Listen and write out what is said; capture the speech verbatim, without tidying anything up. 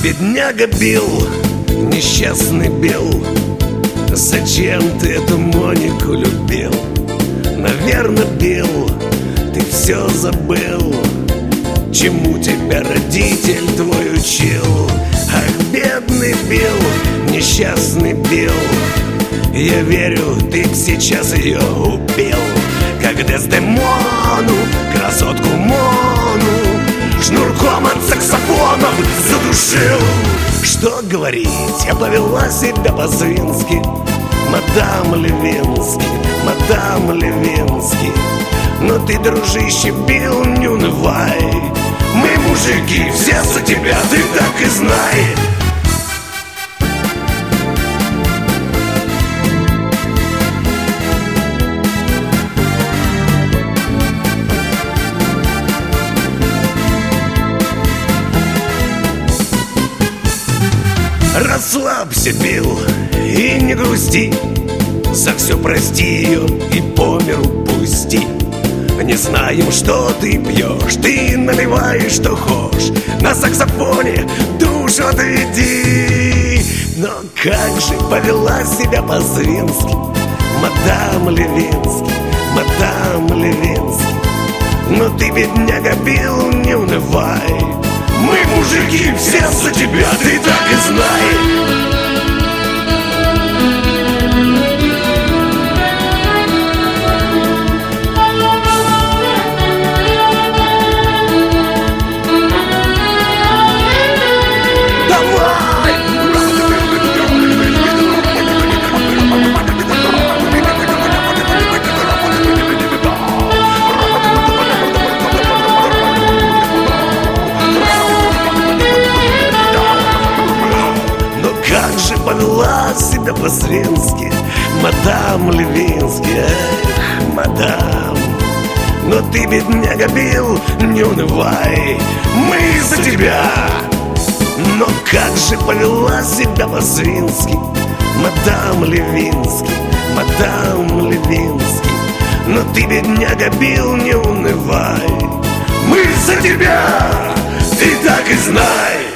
Бедняга Билл, несчастный Билл, зачем ты эту Монику любил? Наверно, Билл, ты все забыл, чему тебя родитель твой учил. Ах, бедный Билл, несчастный Билл, я верю, ты сейчас ее убил. Как Дездемону, красотку Мону, шнурком от саксофонов задушил. Что говорить, я повела себя по-свински, мадам Левински, мадам Левински. Но ты, дружище Билл, не унывай, мы мужики, все за тебя, ты так и знай. Расслабься, Билл, и не грусти, за все прости ее и по миру пусти. Не знаем, что ты пьешь, ты наливаешь, что хочешь, на саксофоне душу отведи. Но как же повела себя по-свински мадам Левински, мадам Левински. Но ты, бедняга Билл, не унывай, мы мужики, все за тебя, ты так и знай. Повела себя по-свински мадам Левински, эх, мадам. Но ты, бедняга Билл, не унывай, мы за тебя. Но как же повела себя по-свински мадам Левински, мадам Левински. Но ты, бедняга Билл, не унывай, мы за тебя, ты так и знай.